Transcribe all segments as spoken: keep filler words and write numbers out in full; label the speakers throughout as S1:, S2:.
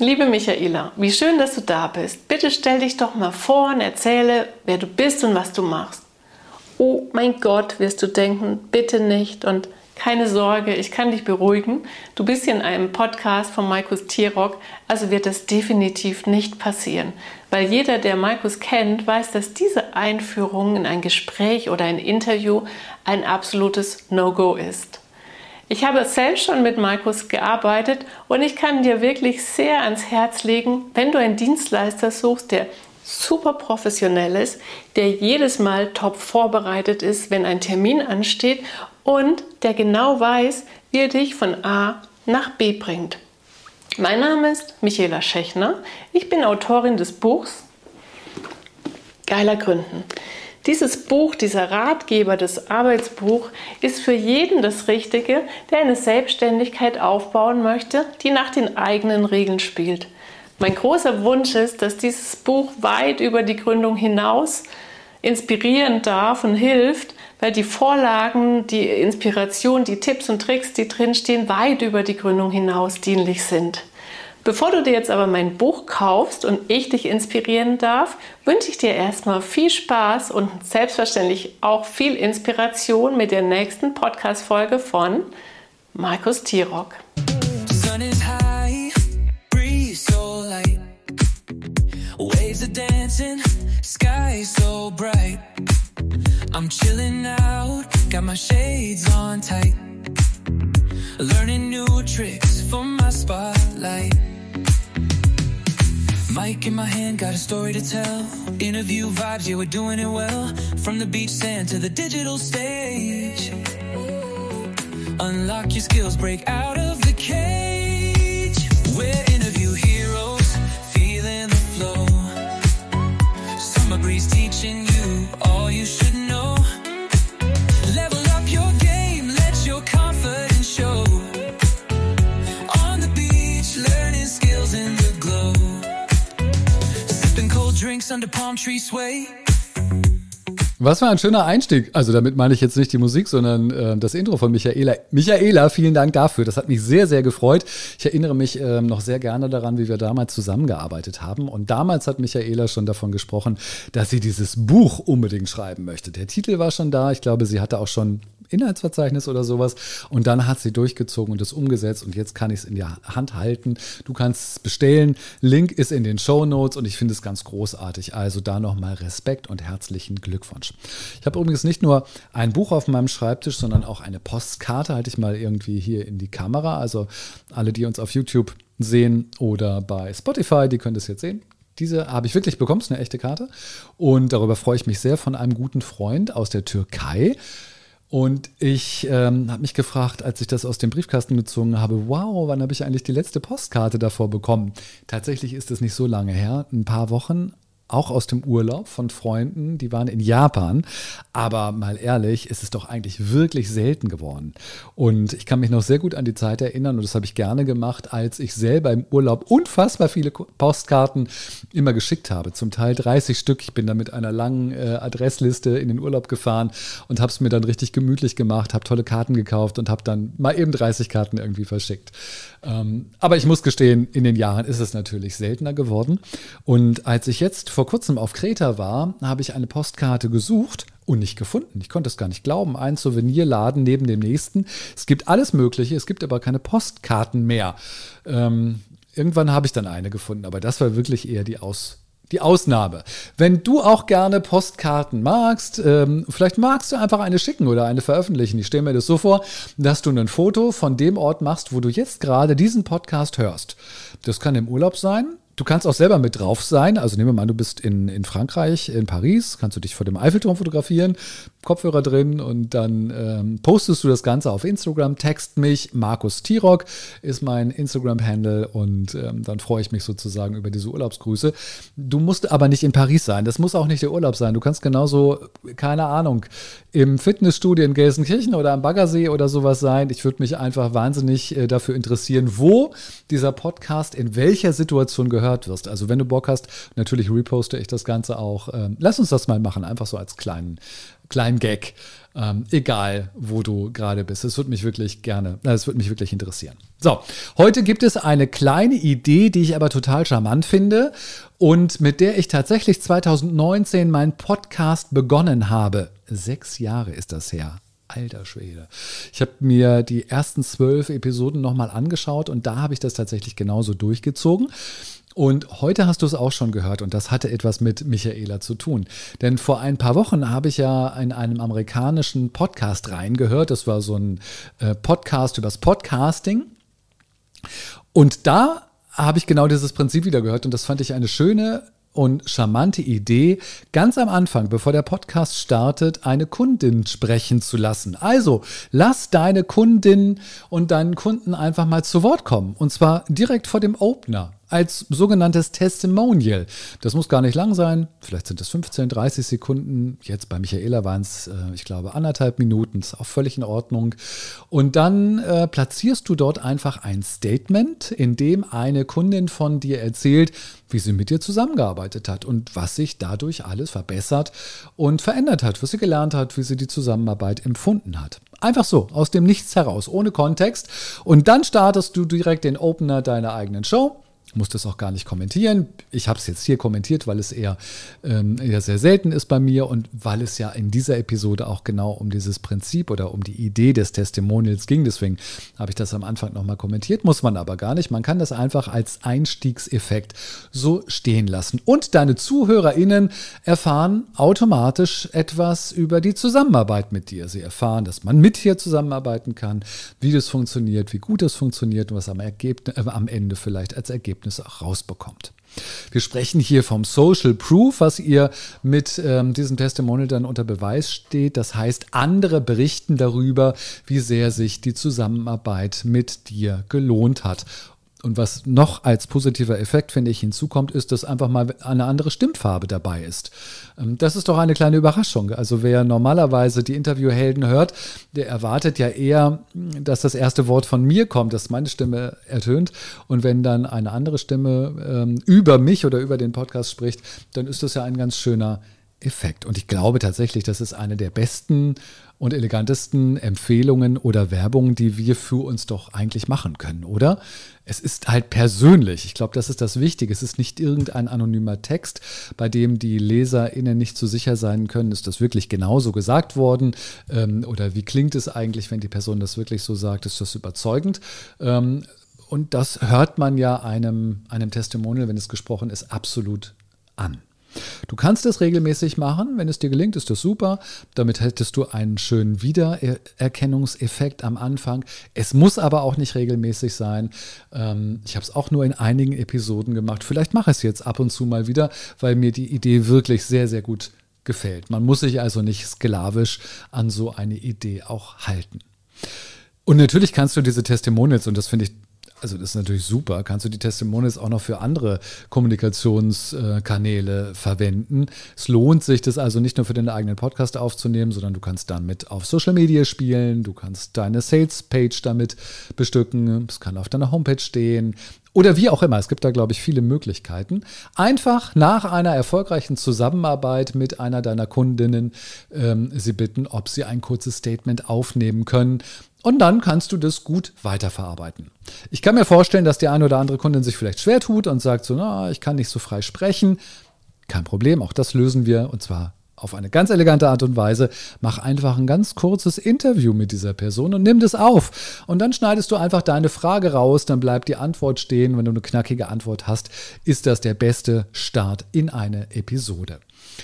S1: Liebe Michaela, wie schön, dass du da bist. Bitte stell dich doch mal vor und erzähle, wer du bist und was du machst. Oh mein Gott, wirst du denken, bitte nicht. Und keine Sorge, ich kann dich beruhigen. Du bist hier in einem Podcast von Markus Tirok, also wird das definitiv nicht passieren. Weil jeder, der Markus kennt, weiß, dass diese Einführung in ein Gespräch oder ein Interview ein absolutes No-Go ist. Ich habe selbst schon mit Markus gearbeitet und ich kann dir wirklich sehr ans Herz legen, wenn du einen Dienstleister suchst, der super professionell ist, der jedes Mal top vorbereitet ist, wenn ein Termin ansteht und der genau weiß, wie er dich von A nach B bringt. Mein Name ist Michaela Schechner. Ich bin Autorin des Buchs Geiler Gründen. Dieses Buch, dieser Ratgeber, das Arbeitsbuch, ist für jeden das Richtige, der eine Selbstständigkeit aufbauen möchte, die nach den eigenen Regeln spielt. Mein großer Wunsch ist, dass dieses Buch weit über die Gründung hinaus inspirieren darf und hilft, weil die Vorlagen, die Inspiration, die Tipps und Tricks, die drinstehen, weit über die Gründung hinaus dienlich sind. Bevor du dir jetzt aber mein Buch kaufst und ich dich inspirieren darf, wünsche ich dir erstmal viel Spaß und selbstverständlich auch viel Inspiration mit der nächsten Podcast-Folge von Markus Tirok. Waves are dancing, sky so bright. I'm chilling out, got my shades on tight. Learning new tricks for my spotlight. Mic in my hand, got a story to tell. Interview vibes, yeah, we're doing it well. From the beach sand to the digital stage. Unlock your skills, break out of the cage. We're interview heroes, feeling the flow. Summer breeze teaching you all you should know. Level up your game, let your confidence show. On the beach, learning skills in the glow. Sipping cold drinks under palm tree sway.
S2: Was für ein schöner Einstieg. Also damit meine ich jetzt nicht die Musik, sondern äh, das Intro von Michaela. Michaela, vielen Dank dafür. Das hat mich sehr, sehr gefreut. Ich erinnere mich äh, noch sehr gerne daran, wie wir damals zusammengearbeitet haben. Und damals hat Michaela schon davon gesprochen, dass sie dieses Buch unbedingt schreiben möchte. Der Titel war schon da. Ich glaube, sie hatte auch schon Inhaltsverzeichnis oder sowas. Und dann hat sie durchgezogen und es umgesetzt. Und jetzt kann ich es in der Hand halten. Du kannst es bestellen. Link ist in den Shownotes und ich finde es ganz großartig. Also da nochmal Respekt und herzlichen Glückwunsch. Ich habe übrigens nicht nur ein Buch auf meinem Schreibtisch, sondern auch eine Postkarte, halte ich mal irgendwie hier in die Kamera. Also alle, die uns auf YouTube sehen oder bei Spotify, die können das jetzt sehen. Diese habe ich wirklich bekommen, ist eine echte Karte. Und darüber freue ich mich sehr, von einem guten Freund aus der Türkei. Und ich ähm, habe mich gefragt, als ich das aus dem Briefkasten gezogen habe, wow, wann habe ich eigentlich die letzte Postkarte davor bekommen? Tatsächlich ist es nicht so lange her, ein paar Wochen, auch aus dem Urlaub von Freunden, die waren in Japan. Aber mal ehrlich, ist es doch eigentlich wirklich selten geworden. Und ich kann mich noch sehr gut an die Zeit erinnern, und das habe ich gerne gemacht, als ich selber im Urlaub unfassbar viele Postkarten immer geschickt habe. Zum Teil dreißig Stück. Ich bin da mit einer langen äh, Adressliste in den Urlaub gefahren und habe es mir dann richtig gemütlich gemacht, habe tolle Karten gekauft und habe dann mal eben dreißig Karten irgendwie verschickt. Ähm, aber ich muss gestehen, in den Jahren ist es natürlich seltener geworden. Und als ich jetzt vor kurzem auf Kreta war, habe ich eine Postkarte gesucht und nicht gefunden. Ich konnte es gar nicht glauben. Ein Souvenirladen neben dem nächsten. Es gibt alles Mögliche, es gibt aber keine Postkarten mehr. Ähm, irgendwann habe ich dann eine gefunden, aber das war wirklich eher die Aus Die Ausnahme. Wenn du auch gerne Postkarten magst, ähm, vielleicht magst du einfach eine schicken oder eine veröffentlichen. Ich stelle mir das so vor, dass du ein Foto von dem Ort machst, wo du jetzt gerade diesen Podcast hörst. Das kann im Urlaub sein. Du kannst auch selber mit drauf sein. Also nehmen wir mal an, du bist in, in Frankreich, in Paris, kannst du dich vor dem Eiffelturm fotografieren, Kopfhörer drin und dann ähm, postest du das Ganze auf Instagram, text mich, Markus Tirok ist mein Instagram-Handle und ähm, dann freue ich mich sozusagen über diese Urlaubsgrüße. Du musst aber nicht in Paris sein, das muss auch nicht der Urlaub sein. Du kannst genauso, keine Ahnung, im Fitnessstudio in Gelsenkirchen oder am Baggersee oder sowas sein. Ich würde mich einfach wahnsinnig äh, dafür interessieren, wo dieser Podcast in welcher Situation gehört wird. Also wenn du Bock hast, natürlich reposte ich das Ganze auch. Ähm, lass uns das mal machen, einfach so als kleinen kleinen Gag. Ähm, egal, wo du gerade bist. Es würde mich wirklich gerne, es würde mich wirklich interessieren. So, heute gibt es eine kleine Idee, die ich aber total charmant finde und mit der ich tatsächlich zwanzig neunzehn meinen Podcast begonnen habe. Sechs Jahre ist das her. Alter Schwede. Ich habe mir die ersten zwölf Episoden nochmal angeschaut und da habe ich das tatsächlich genauso durchgezogen. Und heute hast du es auch schon gehört und das hatte etwas mit Michaela zu tun. Denn vor ein paar Wochen habe ich ja in einem amerikanischen Podcast reingehört. Das war so ein äh, Podcast übers Podcasting. Und da habe ich genau dieses Prinzip wieder gehört und das fand ich eine schöne und charmante Idee, ganz am Anfang, bevor der Podcast startet, eine Kundin sprechen zu lassen. Also, lass deine Kundin und deinen Kunden einfach mal zu Wort kommen. Und zwar direkt vor dem Opener, als sogenanntes Testimonial. Das muss gar nicht lang sein, vielleicht sind es fünfzehn, dreißig Sekunden. Jetzt bei Michaela waren es, äh, ich glaube, anderthalb Minuten. Das ist auch völlig in Ordnung. Und dann äh, platzierst du dort einfach ein Statement, in dem eine Kundin von dir erzählt, wie sie mit dir zusammengearbeitet hat und was sich dadurch alles verbessert und verändert hat, was sie gelernt hat, wie sie die Zusammenarbeit empfunden hat. Einfach so, aus dem Nichts heraus, ohne Kontext. Und dann startest du direkt den Opener deiner eigenen Show. Musst es auch gar nicht kommentieren. Ich habe es jetzt hier kommentiert, weil es eher, ähm, eher sehr selten ist bei mir und weil es ja in dieser Episode auch genau um dieses Prinzip oder um die Idee des Testimonials ging. Deswegen habe ich das am Anfang nochmal kommentiert, muss man aber gar nicht. Man kann das einfach als Einstiegseffekt so stehen lassen. Und deine ZuhörerInnen erfahren automatisch etwas über die Zusammenarbeit mit dir. Sie erfahren, dass man mit dir zusammenarbeiten kann, wie das funktioniert, wie gut das funktioniert und was am, Ergebnis, äh, am Ende vielleicht als Ergebnis auch rausbekommt. Wir sprechen hier vom Social Proof, was ihr mit ähm, diesem Testimonial dann unter Beweis steht. Das heißt, andere berichten darüber, wie sehr sich die Zusammenarbeit mit dir gelohnt hat. Und was noch als positiver Effekt, finde ich, hinzukommt, ist, dass einfach mal eine andere Stimmfarbe dabei ist. Das ist doch eine kleine Überraschung. Also wer normalerweise die Interviewhelden hört, der erwartet ja eher, dass das erste Wort von mir kommt, dass meine Stimme ertönt. Und wenn dann eine andere Stimme ähm, über mich oder über den Podcast spricht, dann ist das ja ein ganz schöner Effekt. Und ich glaube tatsächlich, das ist eine der besten und elegantesten Empfehlungen oder Werbung, die wir für uns doch eigentlich machen können, oder? Es ist halt persönlich. Ich glaube, das ist das Wichtige. Es ist nicht irgendein anonymer Text, bei dem die LeserInnen nicht so sicher sein können, ist das wirklich genauso gesagt worden? Ähm, oder wie klingt es eigentlich, wenn die Person das wirklich so sagt? Ist das überzeugend? Ähm, und das hört man ja einem, einem Testimonial, wenn es gesprochen ist, absolut an. Du kannst es regelmäßig machen, wenn es dir gelingt, ist das super. Damit hättest du einen schönen Wiedererkennungseffekt am Anfang. Es muss aber auch nicht regelmäßig sein. Ich habe es auch nur in einigen Episoden gemacht. Vielleicht mache ich es jetzt ab und zu mal wieder, weil mir die Idee wirklich sehr, sehr gut gefällt. Man muss sich also nicht sklavisch an so eine Idee auch halten. Und natürlich kannst du diese Testimonials, und das finde ich Also das ist natürlich super. Kannst du die Testimonials auch noch für andere Kommunikationskanäle verwenden. Es lohnt sich, das also nicht nur für den eigenen Podcast aufzunehmen, sondern du kannst damit auf Social Media spielen, du kannst deine Sales-Page damit bestücken, es kann auf deiner Homepage stehen oder wie auch immer. Es gibt da, glaube ich, viele Möglichkeiten. Einfach nach einer erfolgreichen Zusammenarbeit mit einer deiner Kundinnen ähm, sie bitten, ob sie ein kurzes Statement aufnehmen können. Und dann kannst du das gut weiterverarbeiten. Ich kann mir vorstellen, dass die eine oder andere Kundin sich vielleicht schwer tut und sagt so, na, ich kann nicht so frei sprechen. Kein Problem, auch das lösen wir und zwar auf eine ganz elegante Art und Weise. Mach einfach ein ganz kurzes Interview mit dieser Person und nimm das auf. Und dann schneidest du einfach deine Frage raus, dann bleibt die Antwort stehen. Wenn du eine knackige Antwort hast, ist das der beste Start in eine Episode.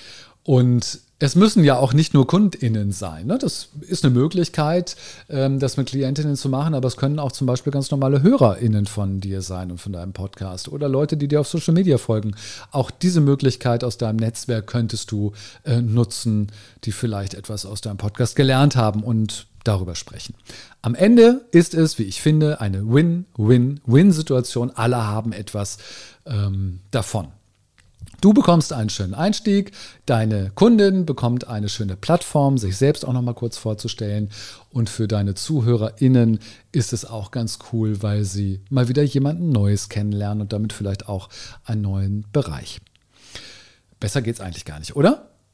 S2: Und es müssen ja auch nicht nur KundInnen sein. Ne? Das ist eine Möglichkeit, ähm, das mit KlientInnen zu machen, aber es können auch zum Beispiel ganz normale HörerInnen von dir sein und von deinem Podcast oder Leute, die dir auf Social Media folgen. Auch diese Möglichkeit aus deinem Netzwerk könntest du äh, nutzen, die vielleicht etwas aus deinem Podcast gelernt haben und darüber sprechen. Am Ende ist es, wie ich finde, eine Win-Win-Win-Situation. Alle haben etwas ähm, davon. Du bekommst einen schönen Einstieg, deine Kundin bekommt eine schöne Plattform, sich selbst auch noch mal kurz vorzustellen und für deine ZuhörerInnen ist es auch ganz cool, weil sie mal wieder jemanden Neues kennenlernen und damit vielleicht auch einen neuen Bereich. Besser geht's eigentlich gar nicht, oder?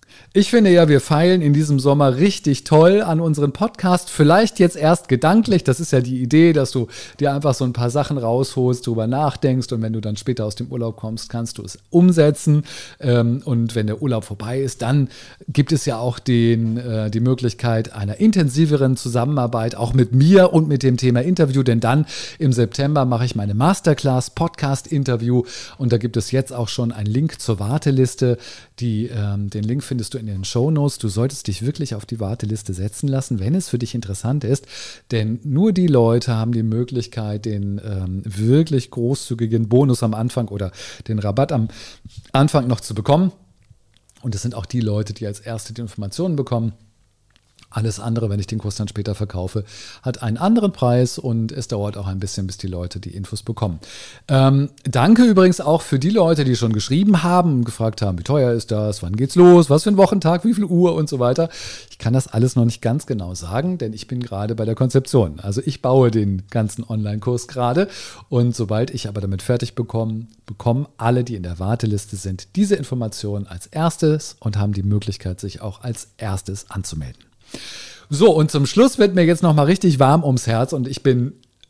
S2: Ich finde ja, wir feilen in diesem Sommer richtig toll an unseren Podcast. Vielleicht jetzt erst gedanklich. Das ist ja die Idee, dass du dir einfach so ein paar Sachen rausholst, drüber nachdenkst und wenn du dann später aus dem Urlaub kommst, kannst du es umsetzen. Und wenn der Urlaub vorbei ist, dann gibt es ja auch den, die Möglichkeit einer intensiveren Zusammenarbeit, auch mit mir und mit dem Thema Interview. Denn dann im September mache ich meine Masterclass Podcast-Interview und da gibt es jetzt auch schon einen Link zur Warteliste. Die, ähm, den Link findest du in den Shownotes. Du solltest dich wirklich auf die Warteliste setzen lassen, wenn es für dich interessant ist. Denn nur die Leute haben die Möglichkeit, den ähm, wirklich großzügigen Bonus am Anfang oder den Rabatt am Anfang noch zu bekommen. Und es sind auch die Leute, die als Erste die Informationen bekommen. Alles andere, wenn ich den Kurs dann später verkaufe, hat einen anderen Preis und es dauert auch ein bisschen, bis die Leute die Infos bekommen. Ähm, danke übrigens auch für die Leute, die schon geschrieben haben und gefragt haben, wie teuer ist das, wann geht's los, was für ein Wochentag, wie viel Uhr und so weiter. Ich kann das alles noch nicht ganz genau sagen, denn ich bin gerade bei der Konzeption. Also ich baue den ganzen Online-Kurs gerade und sobald ich aber damit fertig bekomme, bekommen alle, die in der Warteliste sind, diese Informationen als erstes und haben die Möglichkeit, sich auch als erstes anzumelden. So, und zum Schluss wird mir jetzt nochmal richtig warm ums Herz und ich bin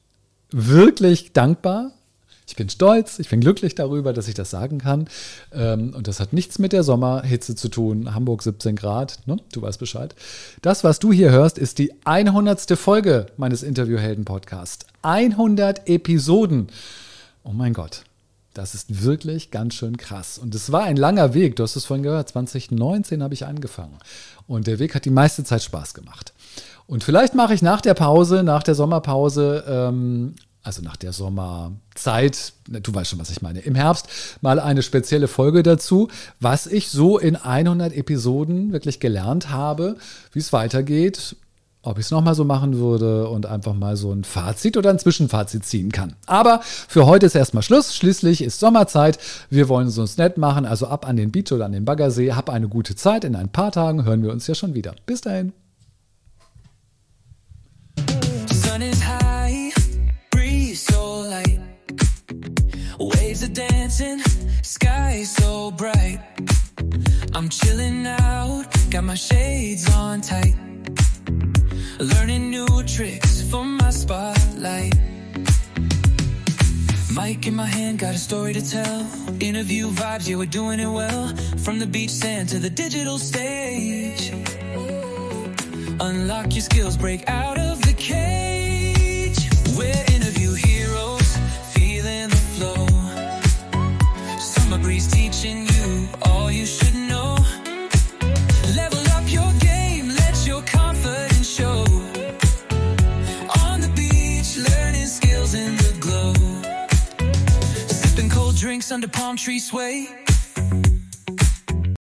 S2: wirklich dankbar. Ich bin stolz, ich bin glücklich darüber, dass ich das sagen kann. Und das hat nichts mit der Sommerhitze zu tun. Hamburg siebzehn Grad, ne? Du weißt Bescheid. Das, was du hier hörst, ist die hundertste Folge meines Interviewhelden-Podcasts. hundert Episoden. Oh mein Gott. Das ist wirklich ganz schön krass. Und es war ein langer Weg. Du hast es vorhin gehört. zwanzig neunzehn habe ich angefangen. Und der Weg hat die meiste Zeit Spaß gemacht. Und vielleicht mache ich nach der Pause, nach der Sommerpause, ähm, also nach der Sommerzeit, du weißt schon, was ich meine, im Herbst mal eine spezielle Folge dazu, was ich so in hundert Episoden wirklich gelernt habe, wie es weitergeht, ob ich es nochmal so machen würde und einfach mal so ein Fazit oder ein Zwischenfazit ziehen kann. Aber für heute ist erstmal Schluss. Schließlich ist Sommerzeit. Wir wollen es uns nett machen. Also ab an den Beach oder an den Baggersee. Hab eine gute Zeit. In ein paar Tagen hören wir uns ja schon wieder. Bis dahin. Sun is high, breeze so light. Waves are dancing, sky so bright. I'm chilling out, got my shades on tight. Learning new tricks for my spotlight. Mic in my hand, got a story to tell. Interview vibes, yeah, we're doing it well. From the beach sand to the digital stage. Unlock your skills, break out of the cage. We're interview heroes, feeling the flow. Summer breeze teaching you all you should know. Level up your game, let your confidence show. On the beach, learning skills in the glow. Sipping cold drinks under palm tree sway.